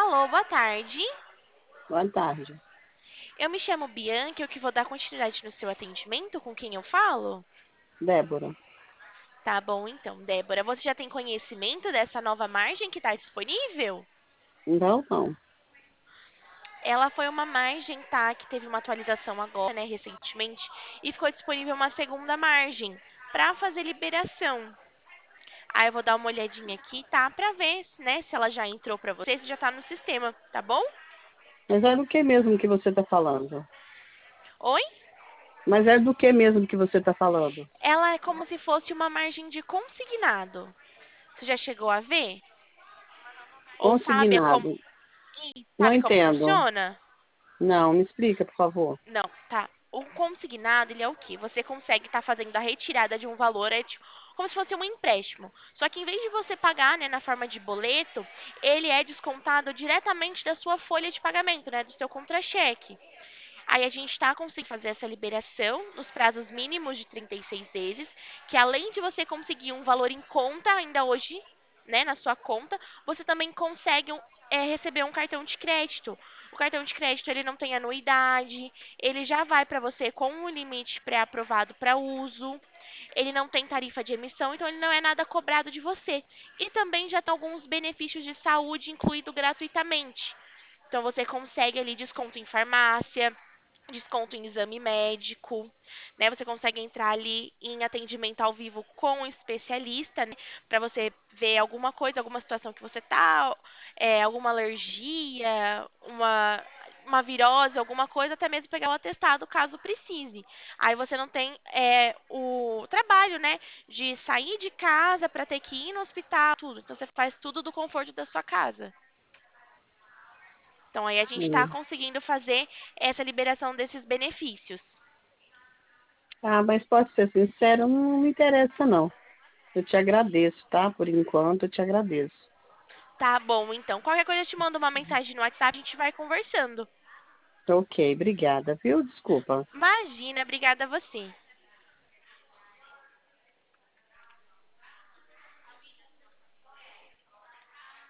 Alô, boa tarde. Boa tarde. Eu me chamo Bianca, eu que vou dar continuidade no seu atendimento, com quem eu falo? Débora. Tá bom, então, Débora, você já tem conhecimento dessa nova margem que está disponível? Não, não. Ela foi uma margem, tá, que teve uma atualização agora, né, recentemente, e ficou disponível uma segunda margem para fazer liberação. Aí eu vou dar uma olhadinha aqui, tá, pra ver, né, se ela já entrou pra você, se já tá no sistema, tá bom? Mas é do que mesmo que você está falando? Oi? Mas é do que mesmo que você está falando? Ela é como se fosse uma margem de consignado. Você já chegou a ver? Ou sabe como, Consignado. Não sabe como entendo. funciona? Não, me explica, por favor. Não, tá. O consignado, ele é o quê? Você consegue estar fazendo a retirada de um valor, é tipo, como se fosse um empréstimo. Só que em vez de você pagar, né, na forma de boleto, ele é descontado diretamente da sua folha de pagamento, né, do seu contra-cheque. Aí a gente está conseguindo fazer essa liberação nos prazos mínimos de 36 vezes, que além de você conseguir um valor em conta ainda hoje, né, na sua conta, você também consegue receber um cartão de crédito. O cartão de crédito ele não tem anuidade, ele já vai para você com um limite pré-aprovado para uso, ele não tem tarifa de emissão, então ele não é nada cobrado de você. E também já tem alguns benefícios de saúde incluído gratuitamente. Então você consegue ali desconto em farmácia, desconto em exame médico, né? Você consegue entrar ali em atendimento ao vivo com um especialista, né? Para você ver alguma coisa, alguma situação que você tá, alguma alergia, uma virose, alguma coisa, até mesmo pegar o atestado caso precise. Aí você não tem o trabalho, né, de sair de casa para ter que ir no hospital, tudo. Então você faz tudo do conforto da sua casa. Então aí a gente está Hum. conseguindo fazer essa liberação desses benefícios. Ah, mas pode ser sincero, não me interessa, não. Eu te agradeço, tá? Por enquanto, eu te agradeço. Tá bom, então. Qualquer coisa eu te mando uma mensagem no WhatsApp, a gente vai conversando. Ok, obrigada, viu? Desculpa. Imagina, obrigada a você.